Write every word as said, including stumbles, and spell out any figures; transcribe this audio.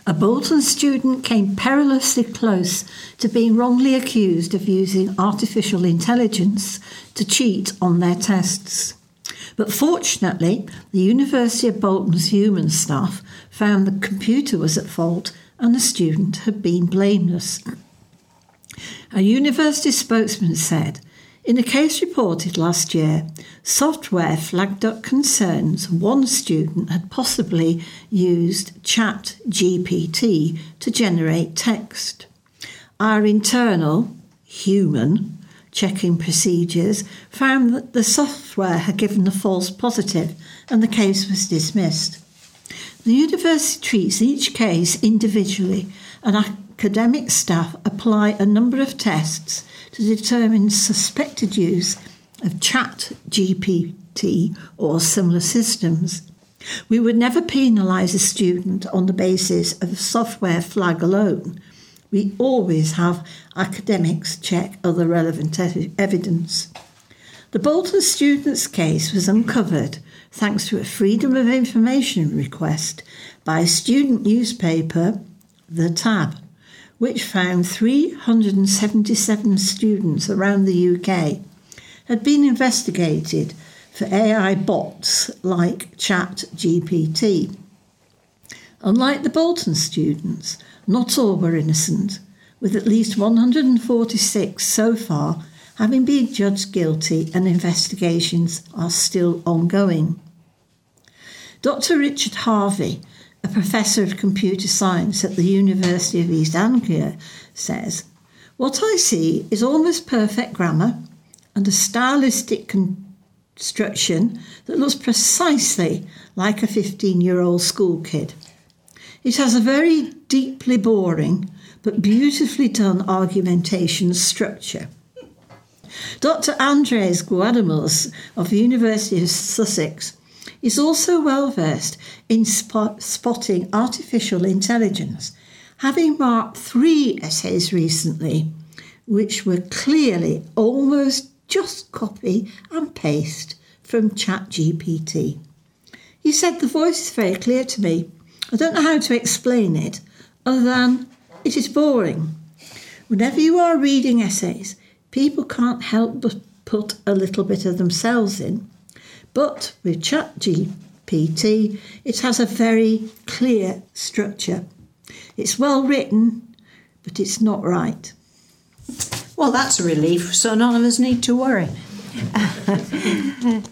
A Bolton student came perilously close to being wrongly accused of using artificial intelligence to cheat on their tests. But fortunately, the University of Bolton's human staff found the computer was at fault and the student had been blameless. A university spokesman said, in a case reported last year, software flagged up concerns one student had possibly used ChatGPT to generate text. Our internal, human, checking procedures found that the software had given a false positive and the case was dismissed. The university treats each case individually and academic staff apply a number of tests to determine suspected use of ChatGPT or similar systems. We would never penalise a student on the basis of a software flag alone. We always have academics check other relevant ev- evidence. The Bolton student's case was uncovered thanks to a Freedom of Information request by a student newspaper, The Tab, which found three hundred seventy-seven students around the U K had been investigated for A I bots like ChatGPT. Unlike the Bolton students, not all were innocent, with at least one hundred forty-six so far having been judged guilty and investigations are still ongoing. Doctor Richard Harvey, a professor of computer science at the University of East Anglia, says, "What I see is almost perfect grammar and a stylistic construction that looks precisely like a fifteen-year-old school kid. It has a very deeply boring but beautifully done argumentation structure." Doctor Andres Guadamos of the University of Sussex is also well versed in spot- spotting artificial intelligence, having marked three essays recently, which were clearly almost just copy and paste from ChatGPT. He said, "The voice is very clear to me. I don't know how to explain it, other than it is boring. Whenever you are reading essays, people can't help but put a little bit of themselves in. But with ChatGPT, it has a very clear structure. It's well written, but it's not right." Well, that's a relief, so none of us need to worry.